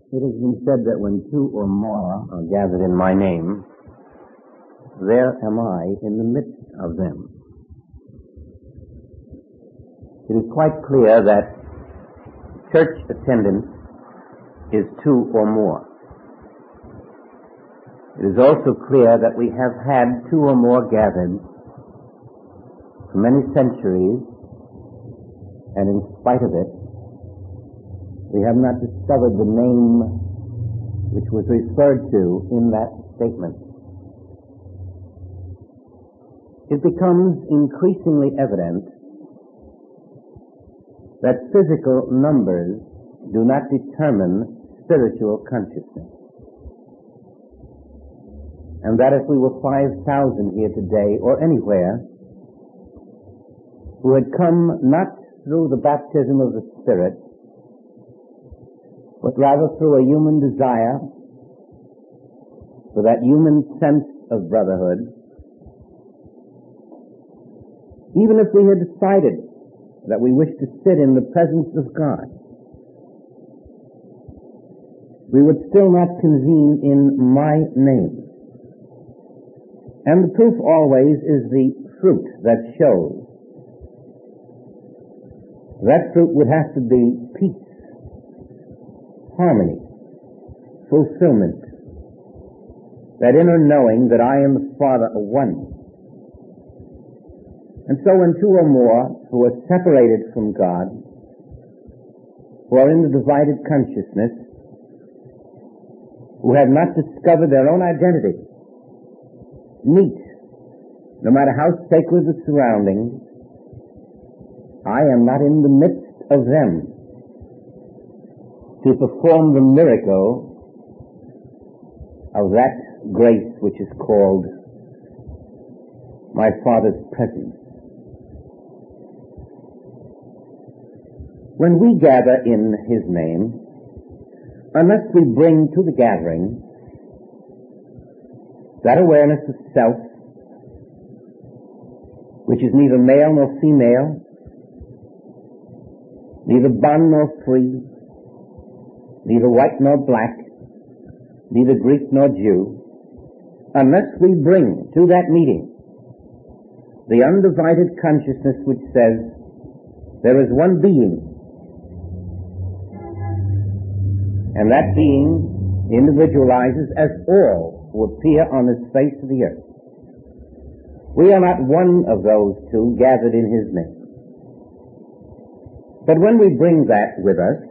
It has been said that when two or more are gathered in my name, there am I in the midst of them. It is quite clear that church attendance is two or more. It is also clear that we have had two or more gathered for many centuries, and in spite of it, we have not discovered the name which was referred to in that statement. It becomes increasingly evident that physical numbers do not determine spiritual consciousness. And that if we were 5,000 here today or anywhere who had come not through the baptism of the Spirit, but rather through a human desire for that human sense of brotherhood, even if we had decided that we wish to sit in the presence of God, we would still not convene in my name. And the proof always is the fruit that shows. That fruit would have to be peace, harmony, fulfillment, that inner knowing that I am the Father of one. And so when two or more who are separated from God, who are in the divided consciousness, who have not discovered their own identity, meet, no matter how sacred the surroundings, I am not in the midst of them to perform the miracle of that grace which is called my Father's presence. When we gather in His name, unless we bring to the gathering that awareness of self, which is neither male nor female, neither bond nor free, neither white nor black, neither Greek nor Jew, unless we bring to that meeting the undivided consciousness which says there is one being, and that being individualizes as all who appear on this face of the earth. We are not one of those two gathered in His name. But when we bring that with us,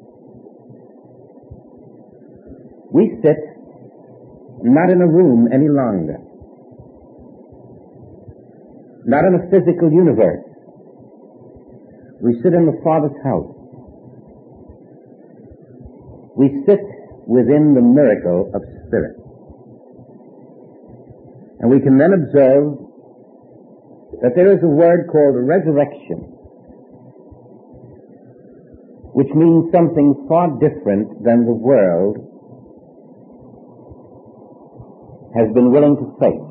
we sit not in a room any longer, not in a physical universe. We sit in the Father's house. We sit within the miracle of Spirit. And we can then observe that there is a word called resurrection, which means something far different than the world has been willing to face.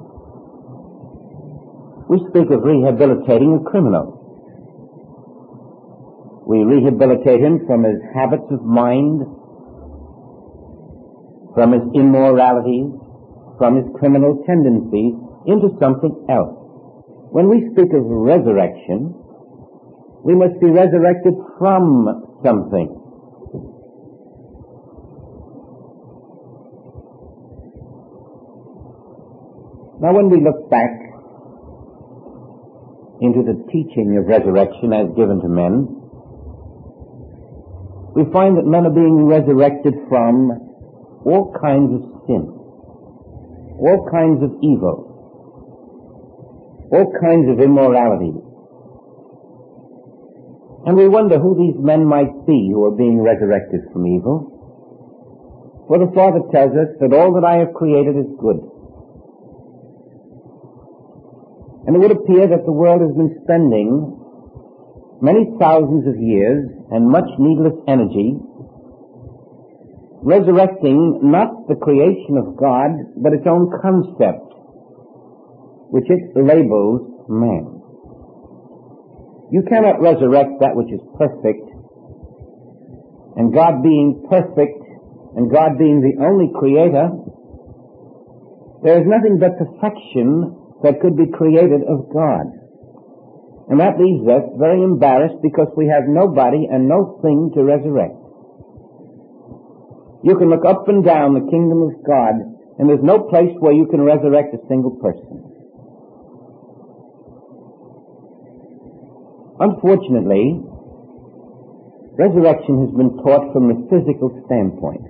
We speak of rehabilitating a criminal. We rehabilitate him from his habits of mind, from his immoralities, from his criminal tendencies, into something else. When we speak of resurrection, we must be resurrected from something. Now when we look back into the teaching of resurrection as given to men, we find that men are being resurrected from all kinds of sin, all kinds of evil, all kinds of immorality. And we wonder who these men might be who are being resurrected from evil. For the Father tells us that all that I have created is good. And it would appear that the world has been spending many thousands of years and much needless energy resurrecting not the creation of God, but its own concept, which it labels man. You cannot resurrect that which is perfect, and God being perfect and God being the only creator, there is nothing but perfection that could be created of God. And that leaves us very embarrassed because we have nobody and no thing to resurrect. You can look up and down the kingdom of God, and there's no place where you can resurrect a single person. Unfortunately, resurrection has been taught from the physical standpoint.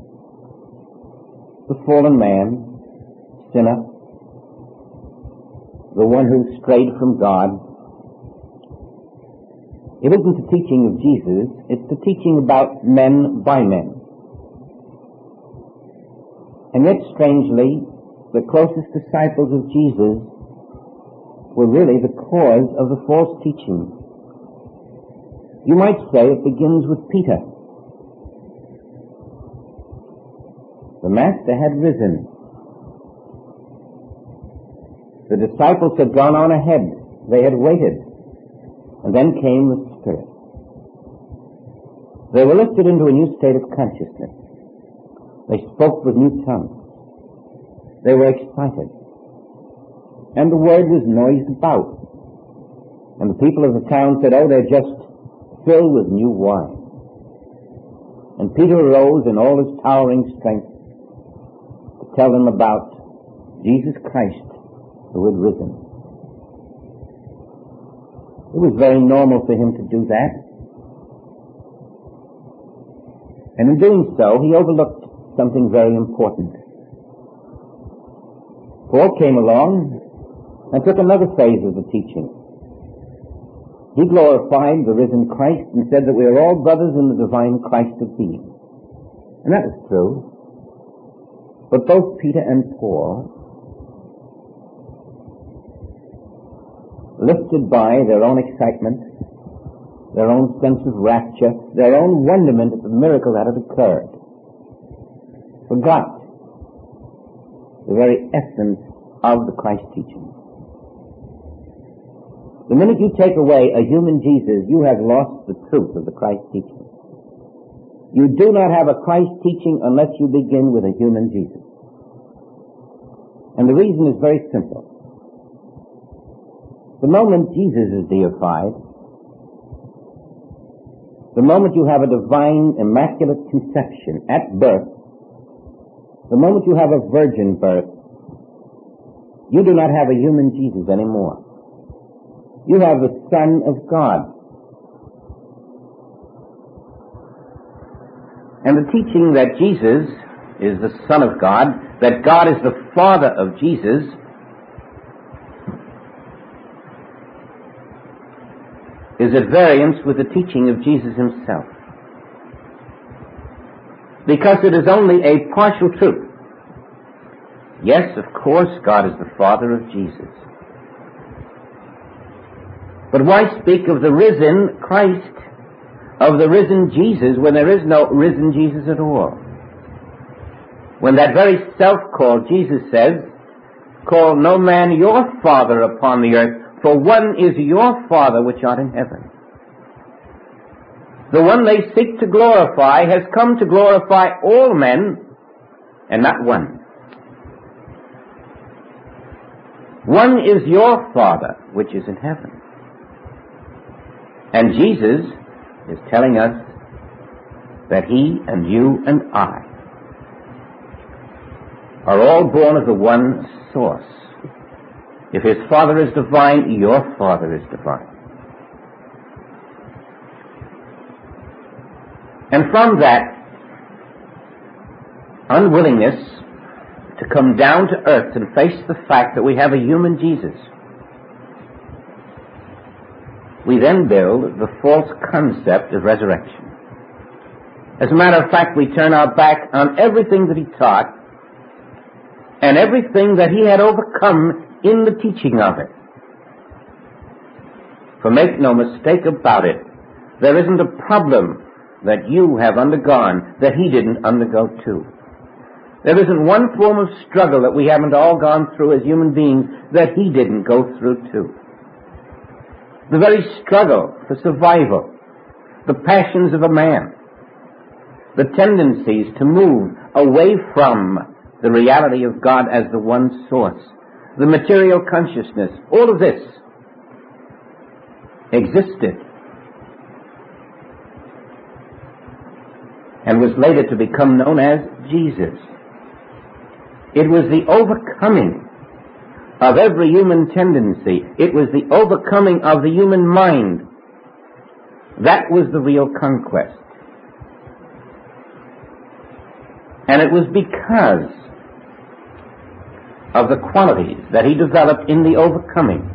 The fallen man, sinner, the one who strayed from God. It isn't the teaching of Jesus, it's the teaching about men by men. And yet, strangely, the closest disciples of Jesus were really the cause of the false teaching. You might say it begins with Peter. The Master had risen. The disciples had gone on ahead. They had waited. And then came the Spirit. They were lifted into a new state of consciousness. They spoke with new tongues. They were excited. And the word was noised about. And the people of the town said, oh, they're just filled with new wine. And Peter arose in all his towering strength to tell them about Jesus Christ who had risen. It was very normal for him to do that. And in doing so, he overlooked something very important. Paul came along and took another phase of the teaching. He glorified the risen Christ and said that we are all brothers in the divine Christ of being. And that was true. But both Peter and Paul, lifted by their own excitement, their own sense of rapture, their own wonderment at the miracle that had occurred, forgot the very essence of the Christ teaching. The minute you take away a human Jesus, you have lost the truth of the Christ teaching. You do not have a Christ teaching unless you begin with a human Jesus. And the reason is very simple. The moment Jesus is deified, the moment you have a divine, immaculate conception at birth, the moment you have a virgin birth, you do not have a human Jesus anymore. You have the Son of God. And the teaching that Jesus is the Son of God, that God is the Father of Jesus, is at variance with the teaching of Jesus himself. Because it is only a partial truth. Yes, of course, God is the Father of Jesus. But why speak of the risen Christ, of the risen Jesus, when there is no risen Jesus at all? When that very self-called Jesus says, call no man your Father upon the earth, for one is your Father which art in heaven. The one they seek to glorify has come to glorify all men, and not one. One is your Father which is in heaven. And Jesus is telling us that he and you and I are all born of the one source. If his Father is divine, your Father is divine. And from that unwillingness to come down to earth and face the fact that we have a human Jesus, we then build the false concept of resurrection. As a matter of fact, we turn our back on everything that he taught and everything that he had overcome in the teaching of it. For make no mistake about it, there isn't a problem that you have undergone that he didn't undergo too. There isn't one form of struggle that we haven't all gone through as human beings that he didn't go through too. The very struggle for survival, the passions of a man, the tendencies to move away from the reality of God as the one source, the material consciousness, all of this existed and was later to become known as Jesus. It was the overcoming of every human tendency. It was the overcoming of the human mind. That was the real conquest. And it was because of the qualities that he developed in the overcoming,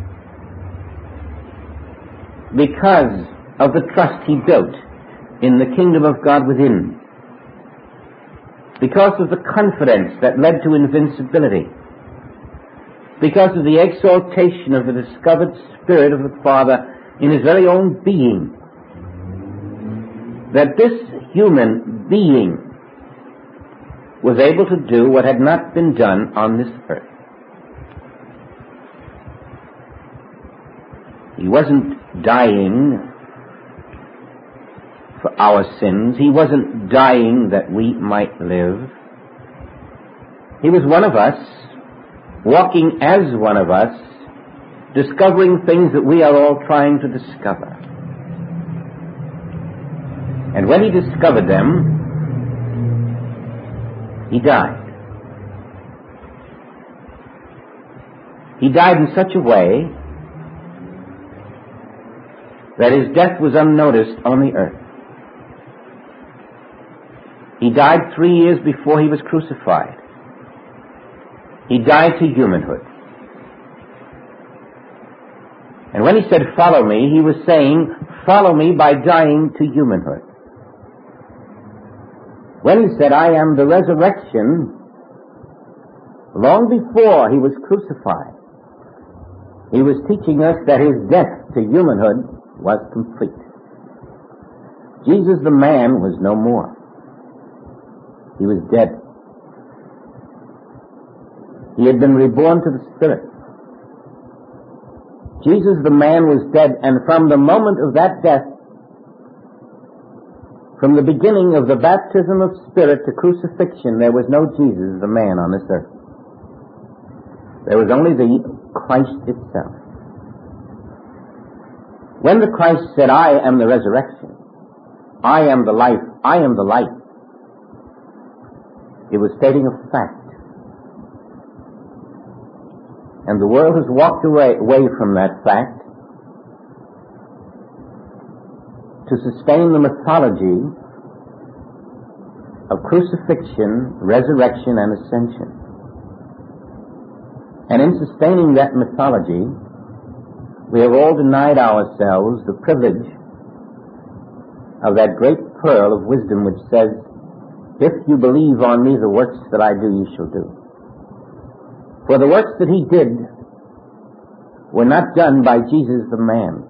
because of the trust he built in the kingdom of God within, because of the confidence that led to invincibility, because of the exaltation of the discovered Spirit of the Father in his very own being, that this human being was able to do what had not been done on this earth. He wasn't dying for our sins. He wasn't dying that we might live. He was one of us, walking as one of us, discovering things that we are all trying to discover. And when he discovered them, he died. He died in such a way that his death was unnoticed on the earth. He died 3 years before he was crucified. He died to humanhood. And when he said, "Follow me," he was saying, follow me by dying to humanhood. When he said, "I am the resurrection," long before he was crucified, he was teaching us that his death to humanhood was complete. Jesus the man was no more. He was dead. He had been reborn to the Spirit. Jesus the man was dead, and from the moment of that death, from the beginning of the baptism of Spirit to crucifixion, there was no Jesus the man on this earth. There was only the Christ itself. When the Christ said, "I am the resurrection, I am the life, I am the light," it was stating a fact. And the world has walked away from that fact to sustain the mythology of crucifixion, resurrection, and ascension. And in sustaining that mythology, we have all denied ourselves the privilege of that great pearl of wisdom which says, "If you believe on me, the works that I do, you shall do." For the works that he did were not done by Jesus the man.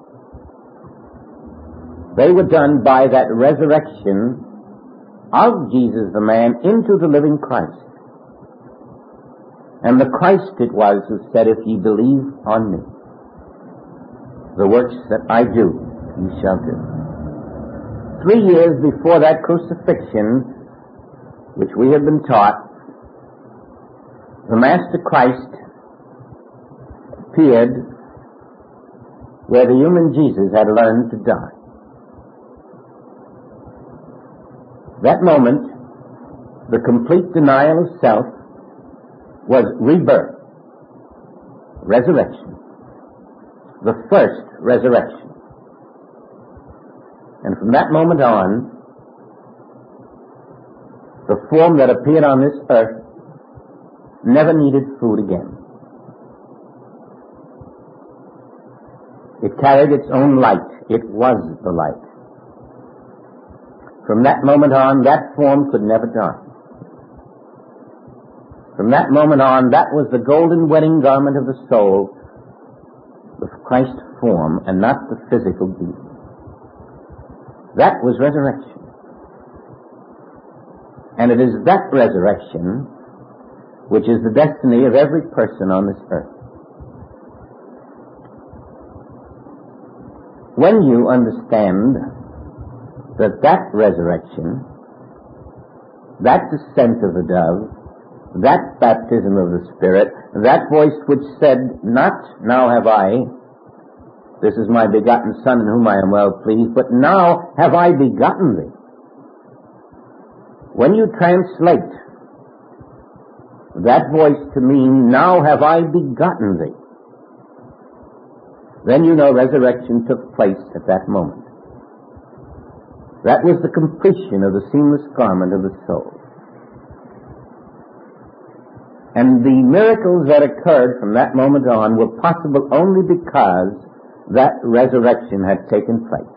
They were done by that resurrection of Jesus the man into the living Christ. And the Christ it was who said, "If ye believe on me, the works that I do, ye shall do." 3 years before that crucifixion, which we have been taught, the Master Christ appeared where the human Jesus had learned to die. That moment, the complete denial of self was rebirth, resurrection, the first resurrection. And from that moment on, the form that appeared on this earth never needed food again. It carried its own light. It was the light. From that moment on, that form could never die. From that moment on, that was the golden wedding garment of the soul, the Christ form, and not the physical being. That was resurrection. And it is that resurrection which is the destiny of every person on this earth. When you understand that that resurrection that descent of the dove, that baptism of the Spirit, that voice which said, not, now have I, this is my begotten Son in whom I am well pleased, but now have I begotten thee. When you translate that voice to mean, now have I begotten thee, then you know resurrection took place at that moment. That was the completion of the seamless garment of the soul. And the miracles that occurred from that moment on were possible only because that resurrection had taken place.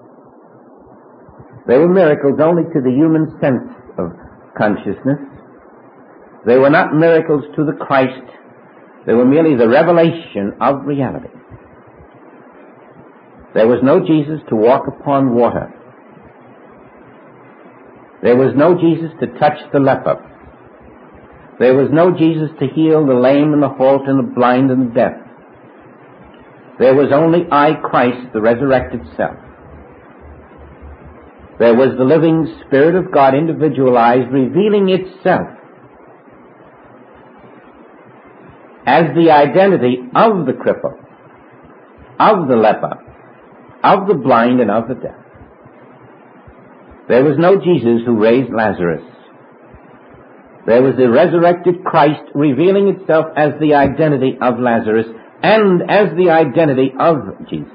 They were miracles only to the human sense of consciousness. They were not miracles to the Christ. They were merely the revelation of reality. There was no Jesus to walk upon water. There was no Jesus to touch the leper. There was no Jesus to heal the lame and the halt and the blind and the deaf. There was only I, Christ, the resurrected self. There was the living Spirit of God individualized, revealing itself as the identity of the cripple, of the leper, of the blind, and of the deaf. There was no Jesus who raised Lazarus. There was the resurrected Christ revealing itself as the identity of Lazarus and as the identity of Jesus.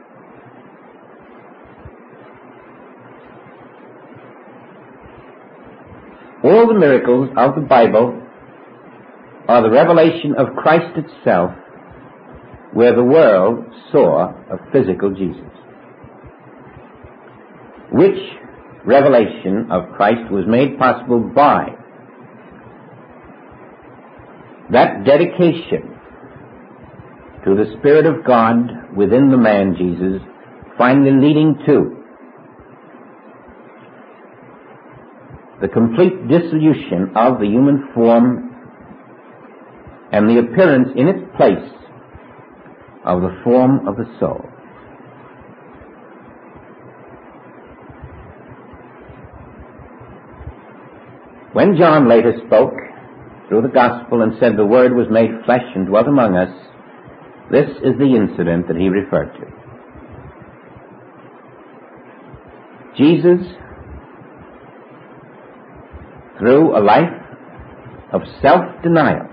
All the miracles of the Bible are the revelation of Christ itself, where the world saw a physical Jesus. Which revelation of Christ was made possible by that dedication to the Spirit of God within the man Jesus, finally leading to the complete dissolution of the human form and the appearance in its place of the form of the soul. When John later spoke through the gospel and said the Word was made flesh and dwelt among us, this is the incident that he referred to. Jesus, through a life of self-denial,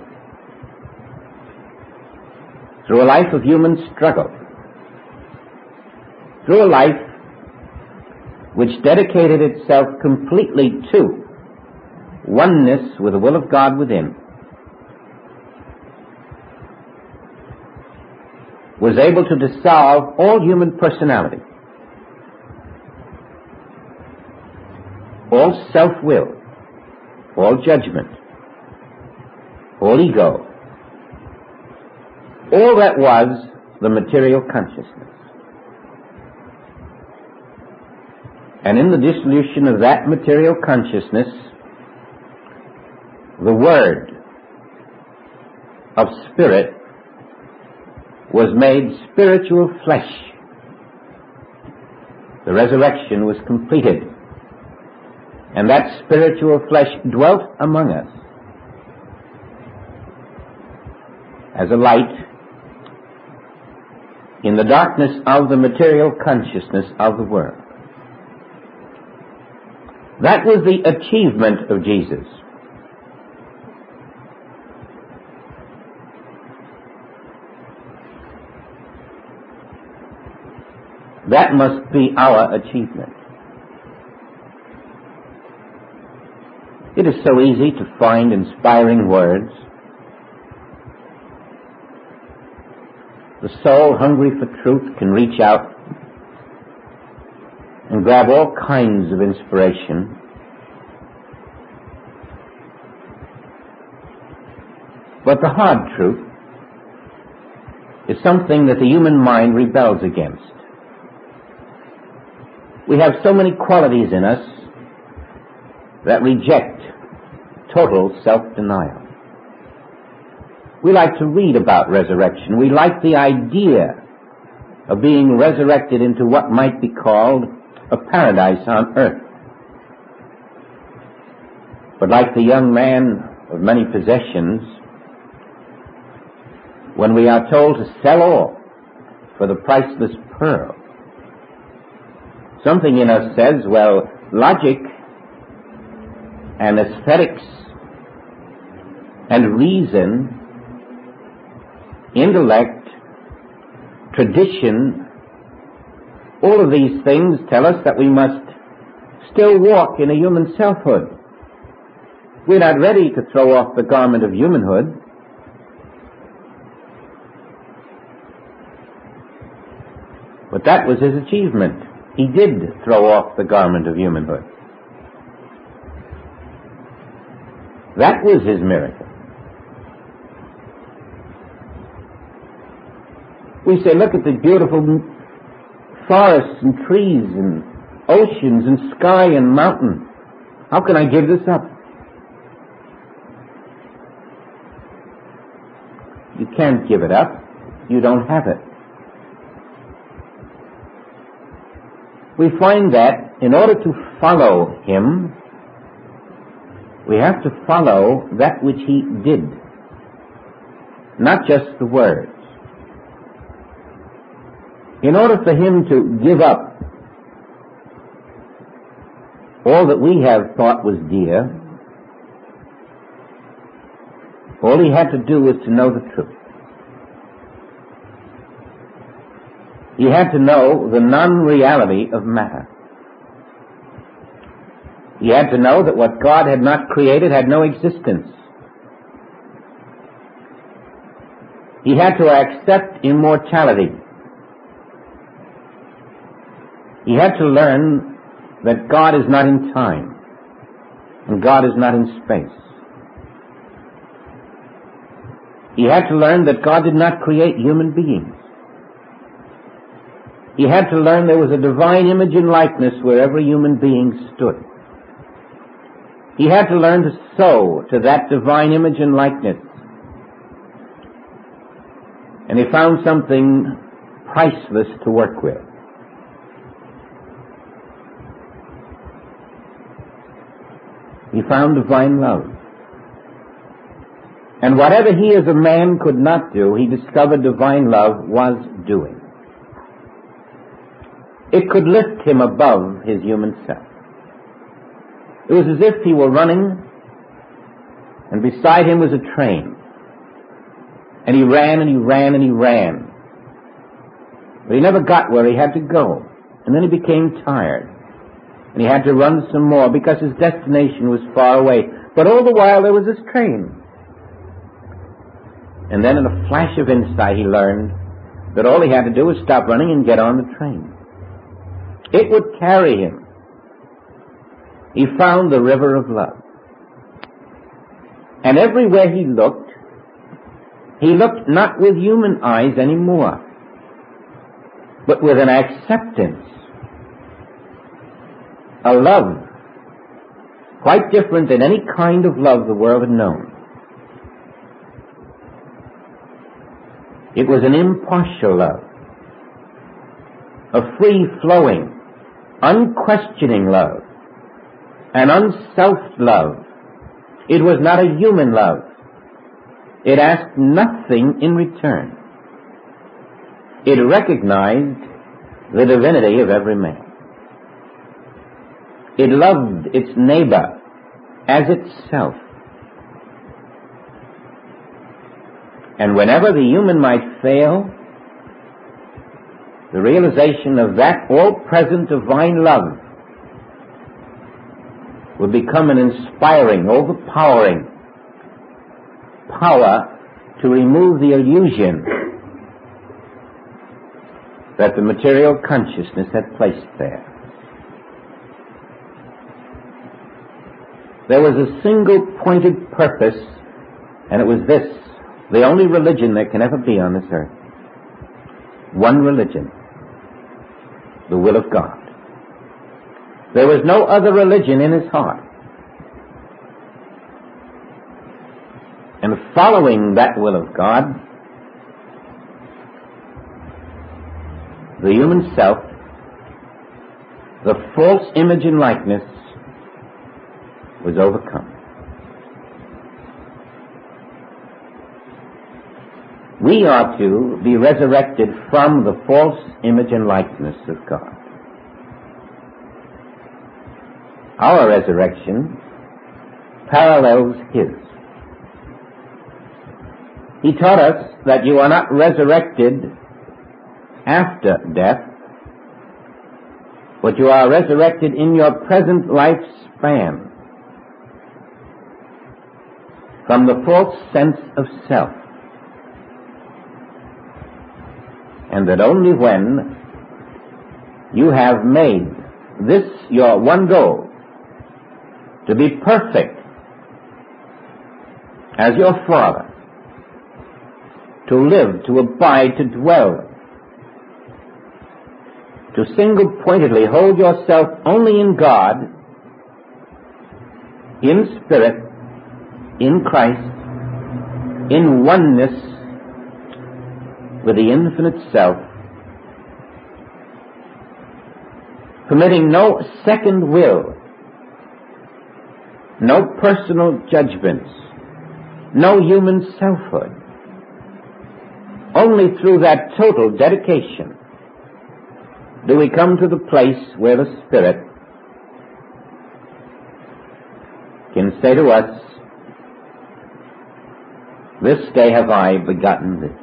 through a life of human struggle, through a life which dedicated itself completely to oneness with the will of God within, was able to dissolve all human personality, all self-will, all judgment, all ego, all that was the material consciousness. And in the dissolution of that material consciousness, the Word of Spirit was made spiritual flesh. The resurrection was completed, and that spiritual flesh dwelt among us as a light in the darkness of the material consciousness of the world. That was the achievement of Jesus. That must be our achievement. It is so easy to find inspiring words. The soul hungry for truth can reach out and grab all kinds of inspiration. But the hard truth is something that the human mind rebels against. We have so many qualities in us that reject total self-denial. We like to read about resurrection. We like the idea of being resurrected into what might be called a paradise on earth. But like the young man of many possessions, when we are told to sell all for the priceless pearl, something in us says, well, logic and aesthetics and reason, intellect, tradition, all of these things tell us that we must still walk in a human selfhood. We're not ready to throw off the garment of humanhood. But that was his achievement. He did throw off the garment of humanhood. That was his miracle. We say, look at the beautiful forests and trees and oceans and sky and mountain. How can I give this up? You can't give it up. You don't have it. We find that in order to follow him, we have to follow that which he did, not just the words. In order for him to give up all that we have thought was dear, all he had to do was to know the truth. He had to know the non-reality of matter. He had to know that what God had not created had no existence. He had to accept immortality. He had to learn that God is not in time and God is not in space. He had to learn that God did not create human beings. He had to learn there was a divine image and likeness wherever human beings stood. He had to learn to sow to that divine image and likeness. And he found something priceless to work with. He found divine love. And whatever he as a man could not do, he discovered divine love was doing. It could lift him above his human self. It was as if he were running, and beside him was a train. And he ran and he ran and he ran. But he never got where he had to go. And then he became tired. And he had to run some more because his destination was far away. But all the while there was this train. And then in a flash of insight he learned that all he had to do was stop running and get on the train. It would carry him. He found the river of love. And everywhere he looked not with human eyes anymore, but with an acceptance, a love quite different than any kind of love the world had known. It was an impartial love, a free-flowing, unquestioning love, an unselfed love. It was not a human love. It asked nothing in return. It recognized the divinity of every man. It loved its neighbor as itself. And whenever the human might fail, the realization of that all-present divine love would become an inspiring, overpowering power to remove the illusion that the material consciousness had placed there. There was a single pointed purpose, and it was this: the only religion there can ever be on this earth. One religion, the will of God. There was no other religion in his heart. And following that will of God, the human self, the false image and likeness, was overcome. We are to be resurrected from the false image and likeness of God. Our resurrection parallels His. He taught us that you are not resurrected after death, but you are resurrected in your present lifespan from the false sense of self. And that only when you have made this your one goal, to be perfect as your Father, to live, to abide, to dwell, to single-pointedly hold yourself only in God, in spirit, in Christ, in oneness with the infinite self, permitting no second will, no personal judgments, no human selfhood. Only through that total dedication do we come to the place where the Spirit can say to us, "This day have I begotten thee."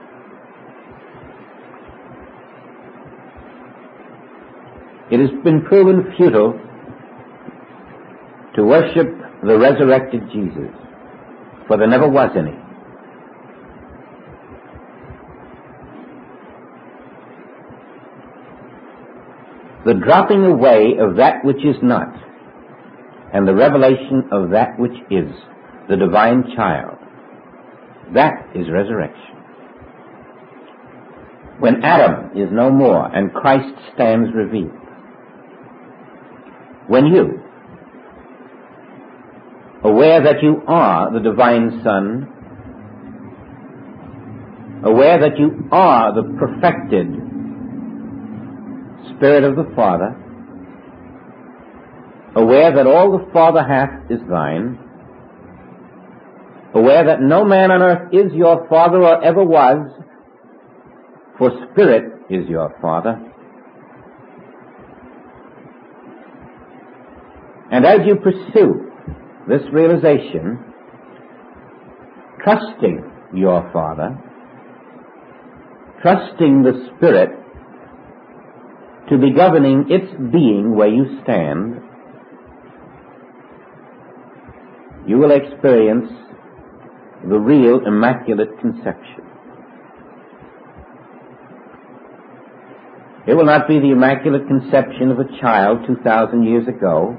It has been proven futile to worship the resurrected Jesus, for there never was any. The dropping away of that which is not, and the revelation of that which is, the divine child, that is resurrection. When Adam is no more and Christ stands revealed, when you, aware that you are the divine Son, aware that you are the perfected Spirit of the Father, aware that all the Father hath is thine, aware that no man on earth is your Father or ever was, for Spirit is your Father. And as you pursue this realization, trusting your Father, trusting the Spirit to be governing its being where you stand, you will experience the real Immaculate Conception. It will not be the Immaculate Conception of a child 2,000 years ago,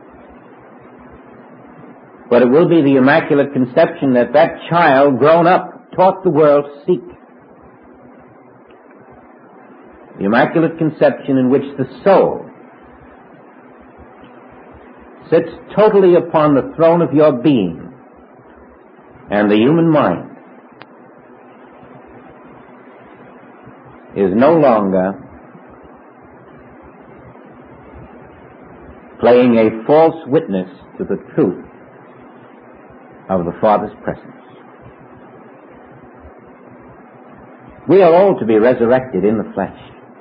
but it will be the Immaculate Conception that child, grown up, taught the world to seek. The Immaculate Conception in which the soul sits totally upon the throne of your being, and the human mind is no longer playing a false witness to the truth of the Father's presence. We are all to be resurrected in the flesh.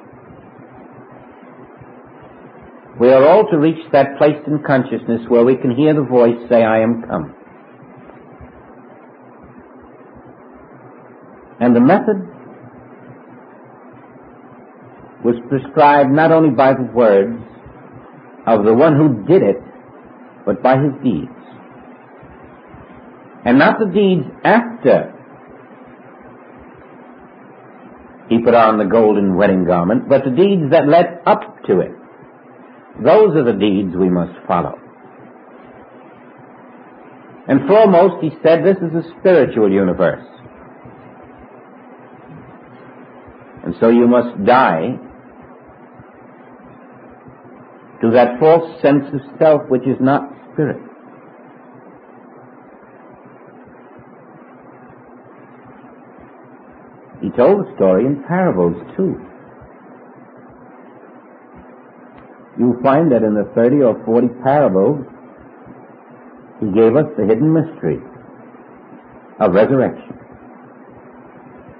We are all to reach that place in consciousness where we can hear the voice say, "I am come." And the method was prescribed not only by the words of the one who did it, but by his deeds. And not the deeds after he put on the golden wedding garment, but the deeds that led up to it. Those are the deeds we must follow. And foremost, he said, this is a spiritual universe. And so you must die to that false sense of self which is not spirit. He told the story in parables too. You'll find that in the 30 or 40 parables, he gave us the hidden mystery of resurrection.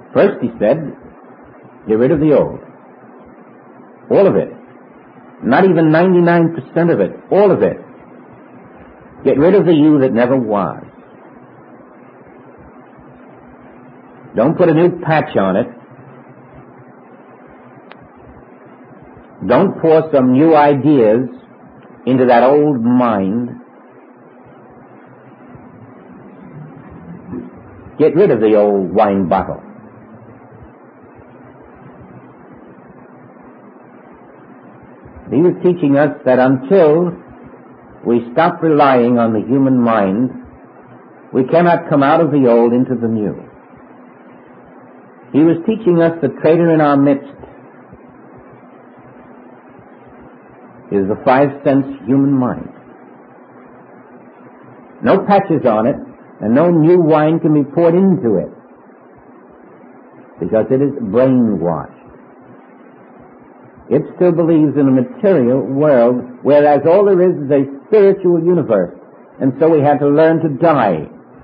First he said, get rid of the old. All of it. Not even 99% of it. All of it. Get rid of the you that never was. Don't put a new patch on it. Don't pour some new ideas into that old mind. Get rid of the old wine bottle. He was teaching us that until we stop relying on the human mind, we cannot come out of the old into the new. He was teaching us the traitor in our midst is the five-sense human mind. No patches on it, and no new wine can be poured into it, because it is brainwashed. It still believes in a material world, whereas all there is a spiritual universe. And so we had to learn to die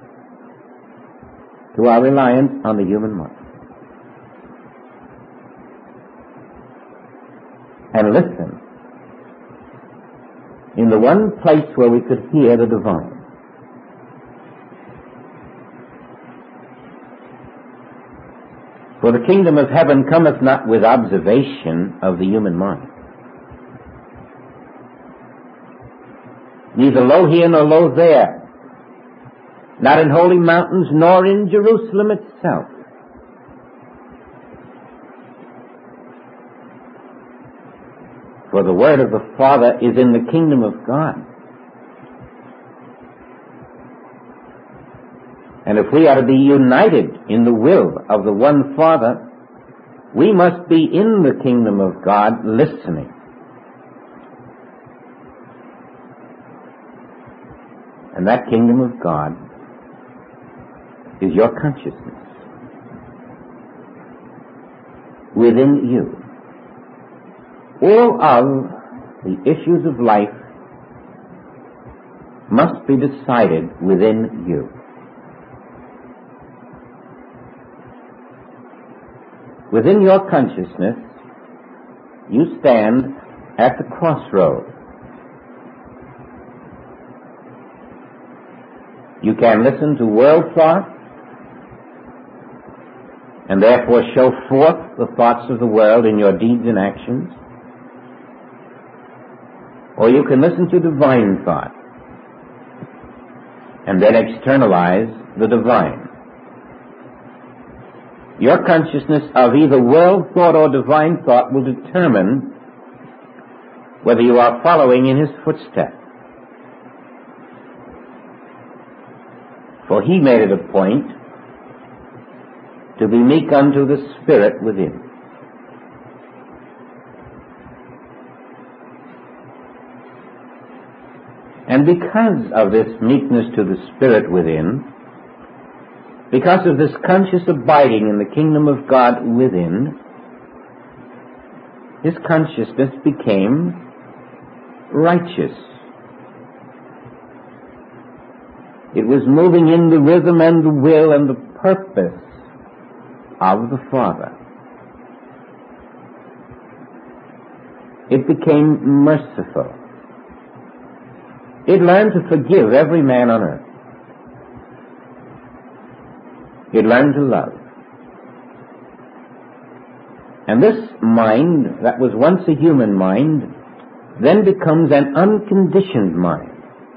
to our reliance on the human mind. And listen in the one place where we could hear the divine. For the kingdom of heaven cometh not with observation of the human mind. Neither lo here nor lo there, not in holy mountains nor in Jerusalem itself. For the word of the Father is in the kingdom of God. And if we are to be united in the will of the one Father, we must be in the kingdom of God listening. And that kingdom of God is your consciousness within you. All of the issues of life must be decided within you. Within your consciousness, you stand at the crossroad. You can listen to world thought and therefore show forth the thoughts of the world in your deeds and actions. Or you can listen to divine thought and then externalize the divine. Your consciousness of either world thought or divine thought will determine whether you are following in his footsteps. For he made it a point to be meek unto the Spirit within. And because of this meekness to the Spirit within, because of this conscious abiding in the kingdom of God within, his consciousness became righteous. It was moving in the rhythm and the will and the purpose of the Father. It became merciful. It learned to forgive every man on earth. It learned to love. And this mind that was once a human mind then becomes an unconditioned mind.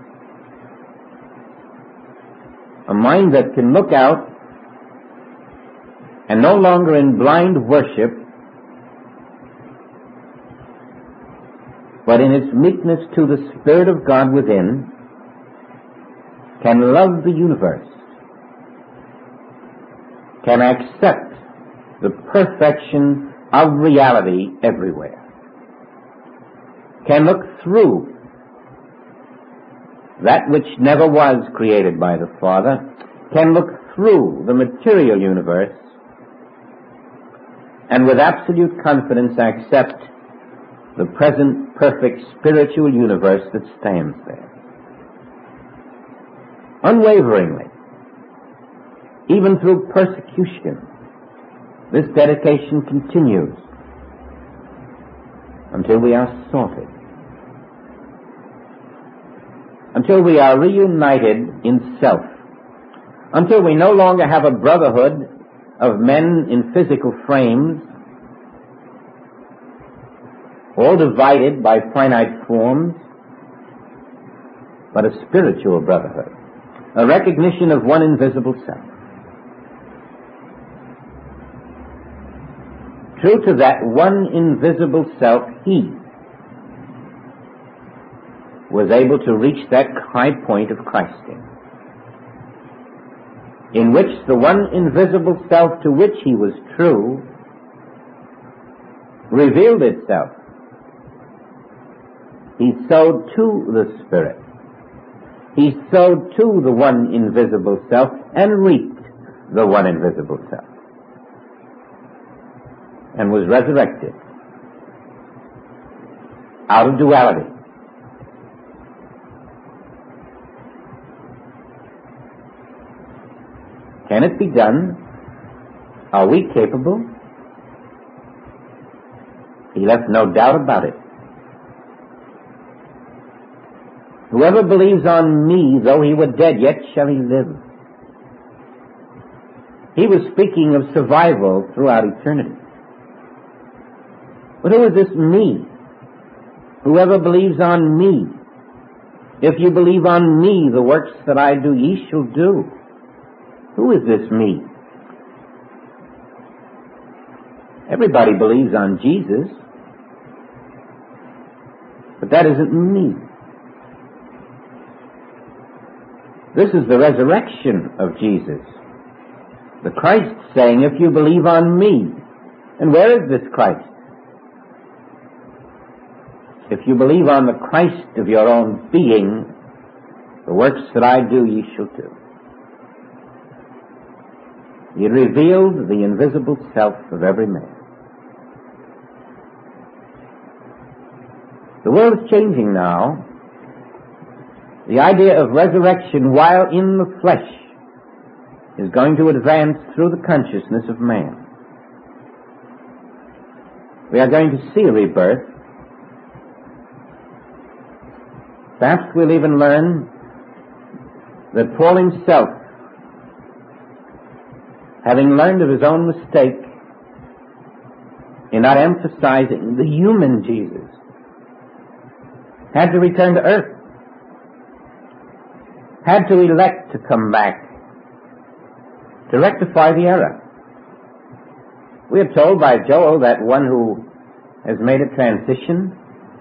A mind that can look out and no longer in blind worship, but in its meekness to the Spirit of God within, can love the universe, can accept the perfection of reality everywhere, can look through that which never was created by the Father, can look through the material universe, and with absolute confidence accept the present perfect spiritual universe that stands there. Unwaveringly, even through persecution, This dedication continues until we are sorted, until we are reunited in self, until we no longer have a brotherhood of men in physical frames, all divided by finite forms, but a spiritual brotherhood, a recognition of one invisible self. True to that one invisible self, he was able to reach that high point of Christing, in which the one invisible self to which he was true revealed itself. He sowed to the Spirit. He sowed to the one invisible self and reaped the one invisible self, and was resurrected out of duality. Can it be done? Are we capable? He left no doubt about it. Whoever believes on me, though he were dead, yet shall he live. He was speaking of survival throughout eternity. But who is this me? Whoever believes on me. If you believe on me, the works that I do, ye shall do. Who is this me? Everybody believes on Jesus, but that isn't me. This is the resurrection of Jesus. The Christ saying, if you believe on me. And where is this Christ? If you believe on the Christ of your own being, the works that I do, ye shall do. He revealed the invisible self of every man. The world is changing now. The idea of resurrection while in the flesh is going to advance through the consciousness of man. We are going to see a rebirth. Perhaps we'll even learn that Paul himself, having learned of his own mistake in not emphasizing the human Jesus, had to return to earth, had to elect to come back to rectify the error. We are told by Joel that one who has made a transition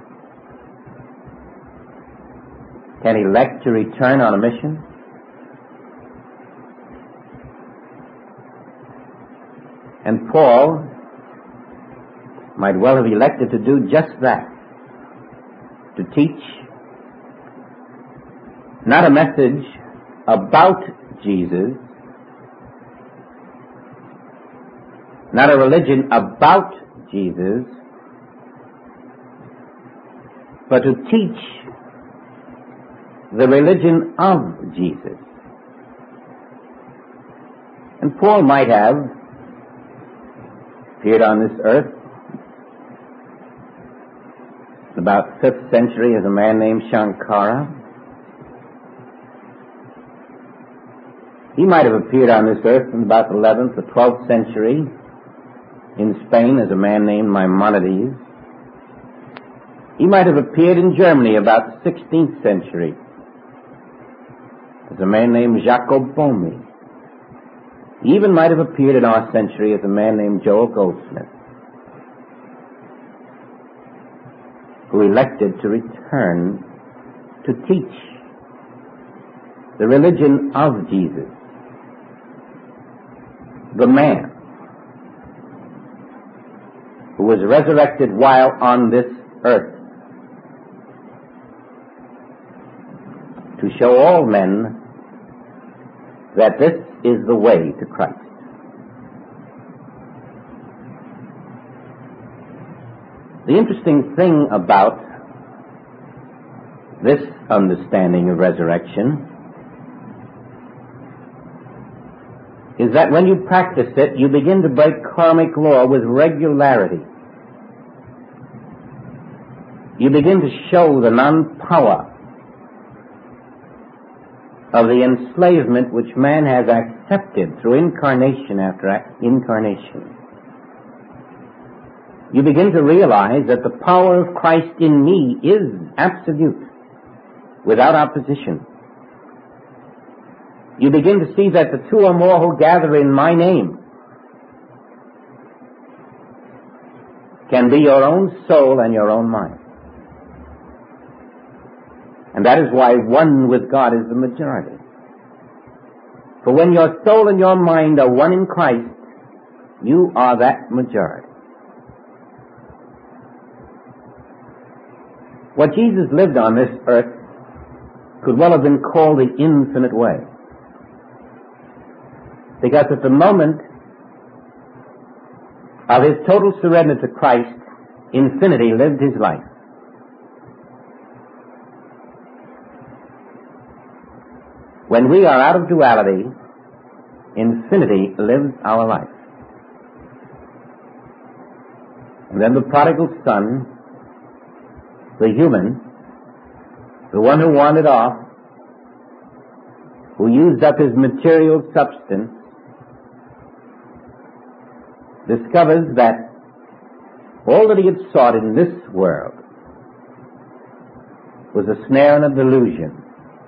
can elect to return on a mission. And Paul might well have elected to do just that, to teach not a message about Jesus, not a religion about Jesus, but to teach the religion of Jesus. And Paul might have appeared on this earth in about 5th century as a man named Shankara. He might have appeared on this earth in about the 11th or 12th century in Spain as a man named Maimonides. He might have appeared in Germany about the 16th century as a man named Jacob Boehme. He even might have appeared in our century as a man named Joel Goldsmith, who elected to return to teach the religion of Jesus, the man who was resurrected while on this earth, to show all men that this is the way to Christ. The interesting thing about this understanding of resurrection is that when you practice it, you begin to break karmic law with regularity. You begin to show the non-power of the enslavement which man has accepted through incarnation after incarnation. You begin to realize that the power of Christ in me is absolute, without opposition. You begin to see that the two or more who gather in my name can be your own soul and your own mind. And that is why one with God is the majority. For when your soul and your mind are one in Christ, you are that majority. What Jesus lived on this earth could well have been called the infinite way. Because at the moment of his total surrender to Christ, infinity lived his life. When we are out of duality, infinity lives our life. And then the prodigal son, the human, the one who wandered off, who used up his material substance, discovers that all that he had sought in this world was a snare and a delusion,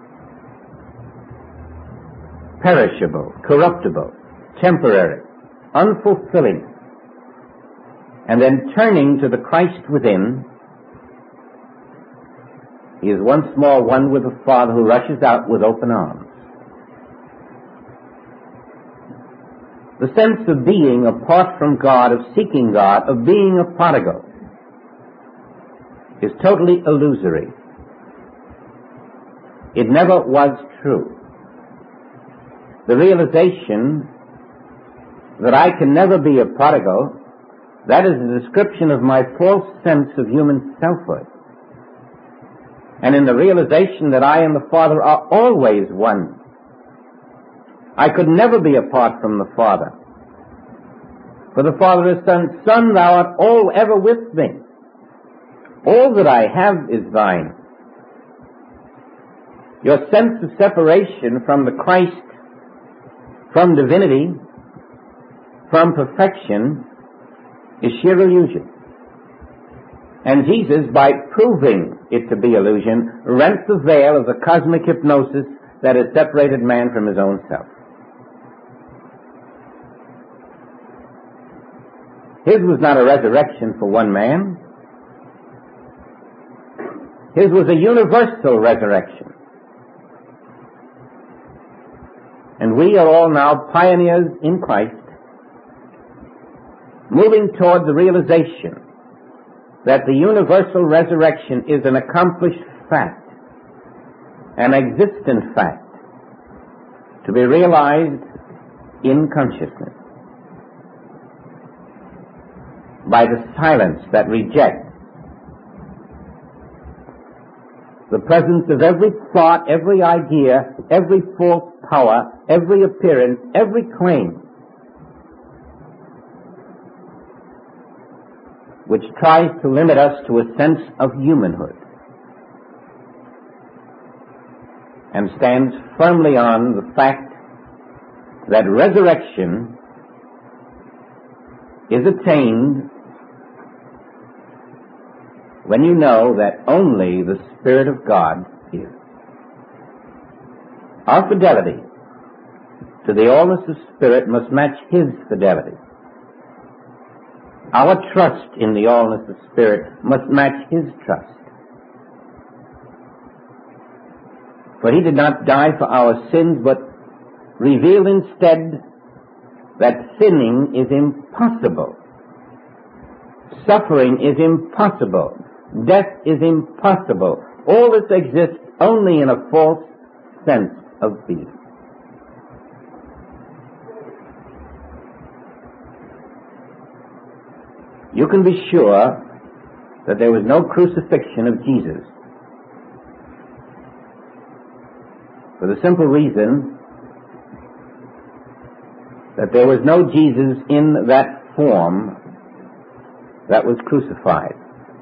perishable, corruptible, temporary, unfulfilling. And then turning to the Christ within, he is once more one with the Father, who rushes out with open arms. The sense of being apart from God, of seeking God, of being a prodigal, is totally illusory. It never was true. The realization that I can never be a prodigal, that is a description of my false sense of human selfhood. And in the realization that I and the Father are always one, I could never be apart from the Father. For the Father is Son, Son, thou art all ever with me. All that I have is thine. Your sense of separation from the Christ, from divinity, from perfection, is sheer illusion. And Jesus, by proving it to be illusion, rent the veil of the cosmic hypnosis that has separated man from his own self. His was not a resurrection for one man. His was a universal resurrection. And we are all now pioneers in Christ, moving toward the realization that the universal resurrection is an accomplished fact, an existent fact, to be realized in consciousness by the silence that rejects the presence of every thought, every idea, every false power, every appearance, every claim which tries to limit us to a sense of humanhood, and stands firmly on the fact that resurrection is attained when you know that only the Spirit of God is. Our fidelity to the allness of Spirit must match His fidelity. Our trust in the allness of Spirit must match His trust. For He did not die for our sins, but revealed instead that sinning is impossible. Suffering is impossible. Death is impossible. All this exists only in a false sense of being. You can be sure that there was no crucifixion of Jesus, for the simple reason that there was no Jesus in that form that was crucified.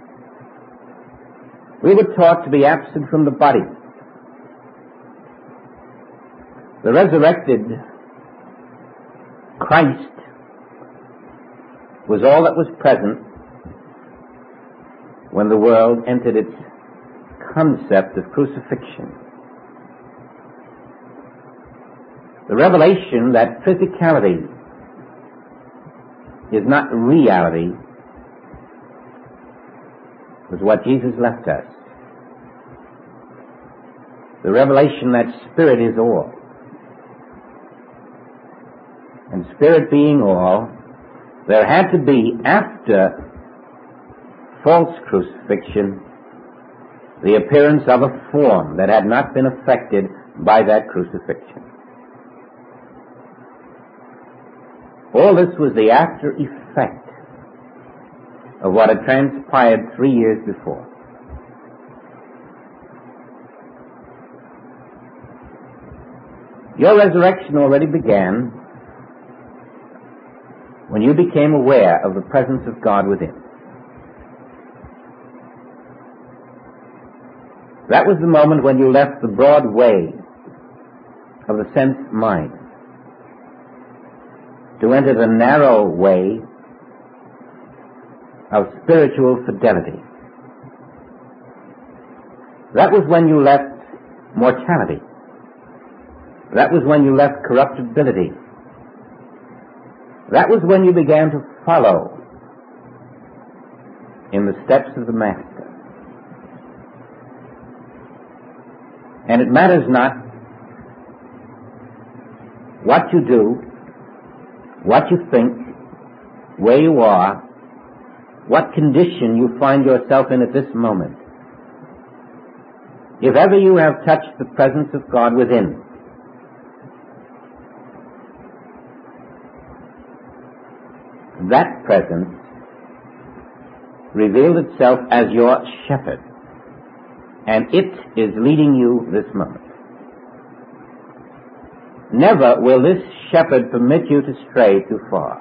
We were taught to be absent from the body. The resurrected Christ was all that was present when the world entered its concept of crucifixion. The revelation that physicality is not reality was what Jesus left us. The revelation that spirit is all. And spirit being all, there had to be, after false crucifixion, the appearance of a form that had not been affected by that crucifixion. All this was the after effect of what had transpired 3 years before. Your resurrection already began when you became aware of the presence of God within. That was the moment when you left the broad way of the sense mind to enter the narrow way of spiritual fidelity. That was when you left mortality. That was when you left corruptibility. That was when you began to follow in the steps of the Master. And it matters not what you do, what you think, where you are, what condition you find yourself in at this moment. If ever you have touched the presence of God within, that presence revealed itself as your shepherd, and it is leading you this moment. Never will this shepherd permit you to stray too far.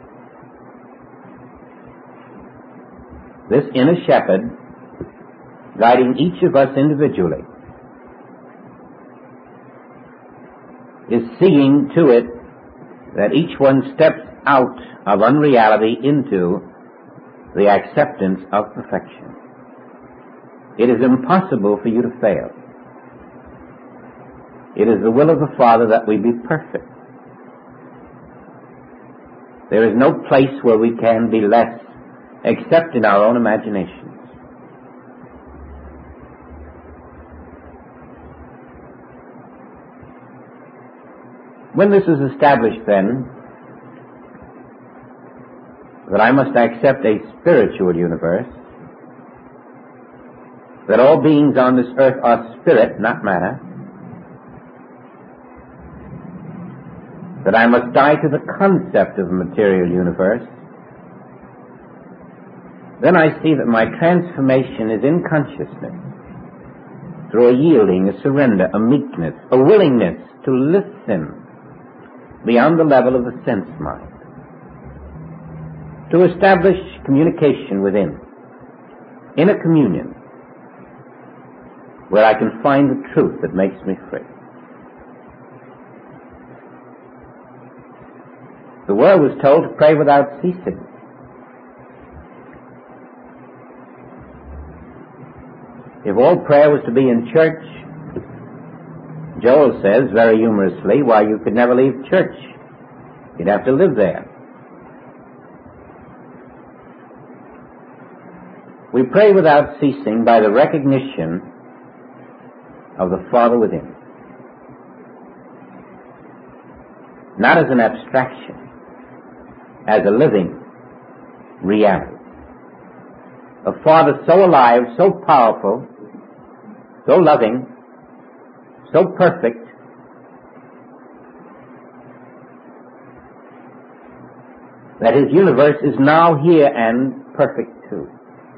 This inner shepherd, guiding each of us individually, is seeing to it that each one steps out of unreality into the acceptance of perfection. It is impossible for you to fail. It is the will of the Father that we be perfect. There is no place where we can be less except in our own imaginations. When this is established, then, that I must accept a spiritual universe, that all beings on this earth are spirit, not matter, that I must die to the concept of a material universe, then I see that my transformation is in consciousness, through a yielding, a surrender, a meekness, a willingness to listen beyond the level of the sense mind, to establish communication within, in a communion, where I can find the truth that makes me free. The world was told to pray without ceasing. If all prayer was to be in church, Joel says very humorously, why, you could never leave church. You'd have to live there. We pray without ceasing by the recognition of the Father within. Not as an abstraction, as a living reality. A Father so alive, so powerful, so loving, so perfect, that His universe is now here and perfect too.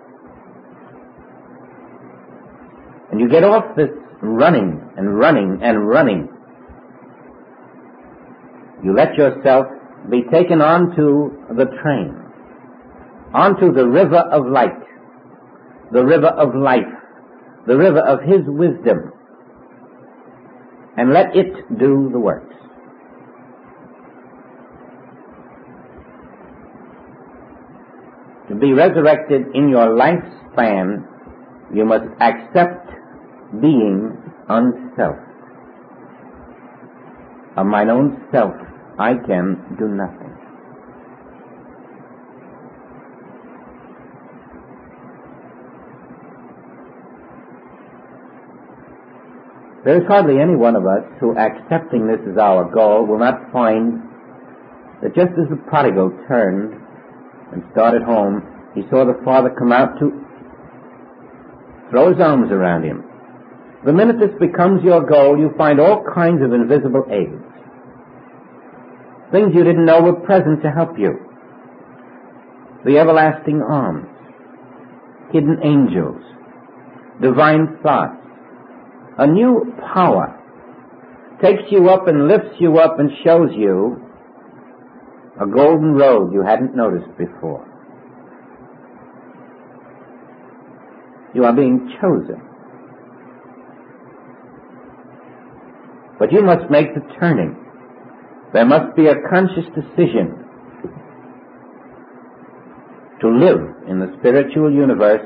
And you get off this running and running and running You let yourself be taken onto the train, onto the river of light, the river of life, the river of His wisdom, and let it do the works. To be resurrected in your lifespan, you must accept being unself. Of mine own self, I can do nothing. There is hardly any one of us who, accepting this as our goal, will not find that just as the prodigal turned and started home, he saw the father come out to throw his arms around him. The minute this becomes your goal, you find all kinds of invisible aids. Things you didn't know were present to help you. The everlasting arms, hidden angels, divine thoughts, a new power takes you up and lifts you up and shows you a golden road you hadn't noticed before. You are being chosen. But you must make the turning. There must be a conscious decision to live in the spiritual universe.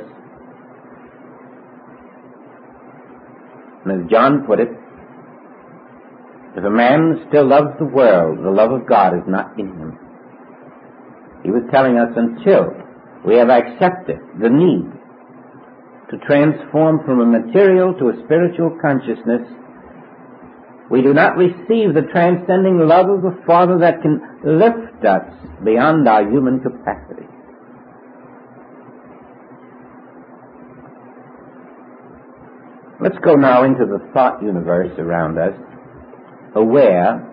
And as John put it, if a man still loves the world, the love of God is not in him. He was telling us until we have accepted the need to transform from a material to a spiritual consciousness, we do not receive the transcending love of the Father that can lift us beyond our human capacity. Let's go now into the thought universe around us, aware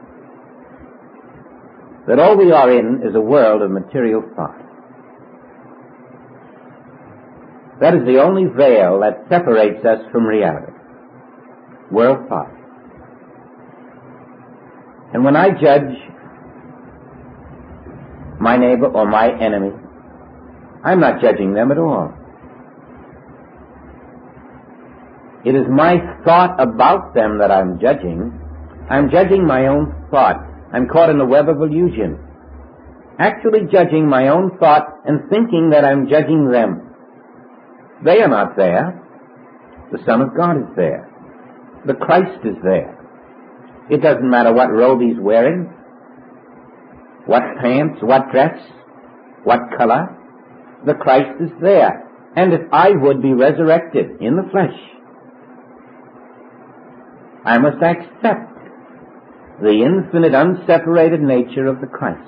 that all we are in is a world of material thought. That is the only veil that separates us from reality. World thought. And when I judge my neighbor or my enemy, I'm not judging them at all. It is my thought about them that I'm judging. I'm judging my own thought. I'm caught in the web of illusion, actually judging my own thought and thinking that I'm judging them. They are not there. The Son of God is there. The Christ is there. It doesn't matter what robe he's wearing, what pants, what dress, what color. The Christ is there. And if I would be resurrected in the flesh, I must accept the infinite, unseparated nature of the Christ.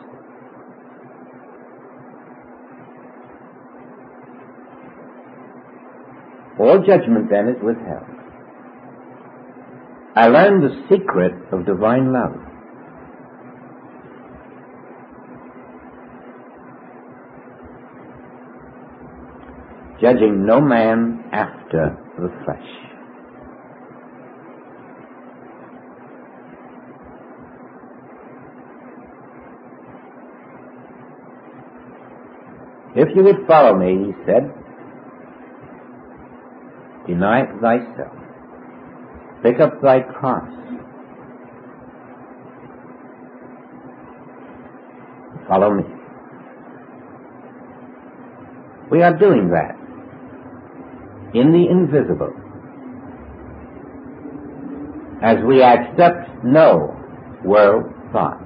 All judgment then is withheld. I learned the secret of divine love. Judging no man after the flesh. If you would follow me, he said, deny thyself. Pick up thy cross. Follow me. We are doing that in the invisible as we accept no world thought.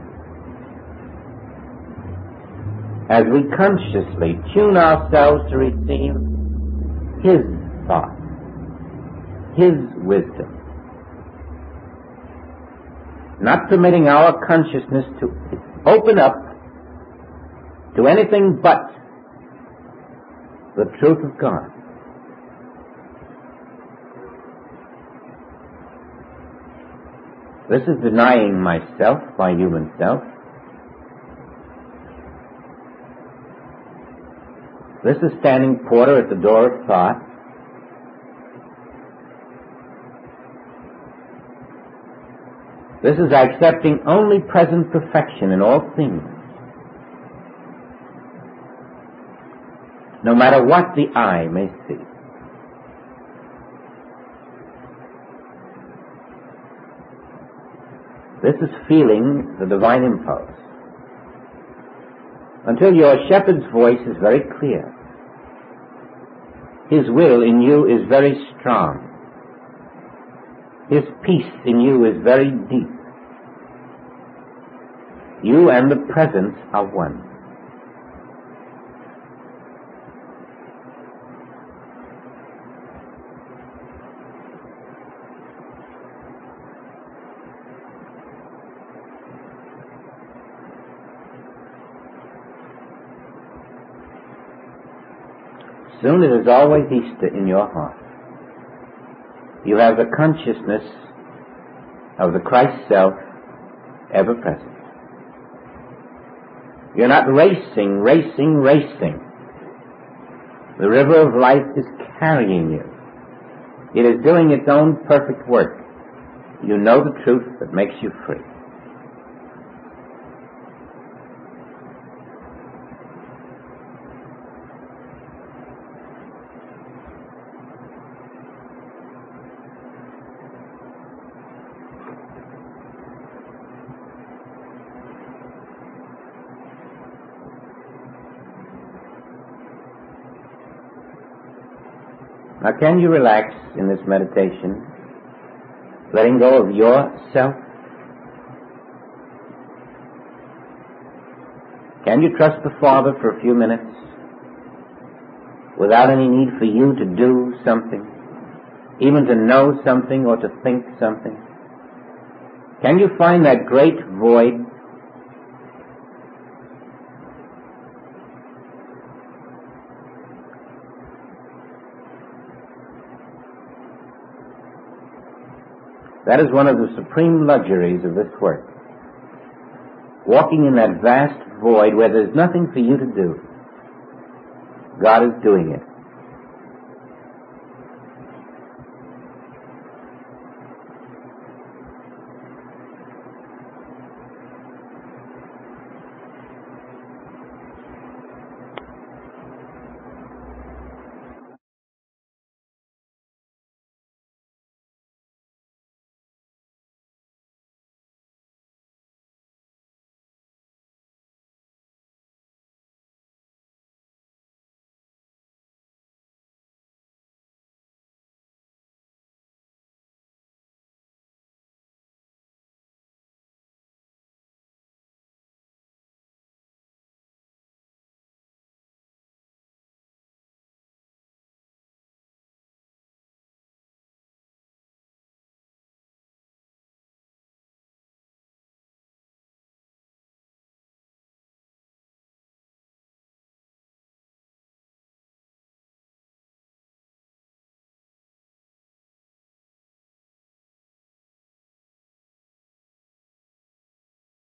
As we consciously tune ourselves to receive His thought, His wisdom, not permitting our consciousness to open up to anything but the truth of God. This is denying myself, my human self. This is standing porter at the door of thought. This is accepting only present perfection in all things, no matter what the eye may see. This is feeling the divine impulse until your shepherd's voice is very clear. His will in you is very strong. His peace in you is very deep. You and the presence are one. Soon it is always Easter in your heart. You have the consciousness of the Christ self ever present. You're not racing. The river of life is carrying you. It is doing its own perfect work. You know the truth that makes you free. Now, can you relax in this meditation, letting go of yourself? Can you trust the Father for a few minutes without any need for you to do something, even to know something or to think something? Can you find that great void? That is one of the supreme luxuries of this work. Walking in that vast void where there's nothing for you to do. God is doing it.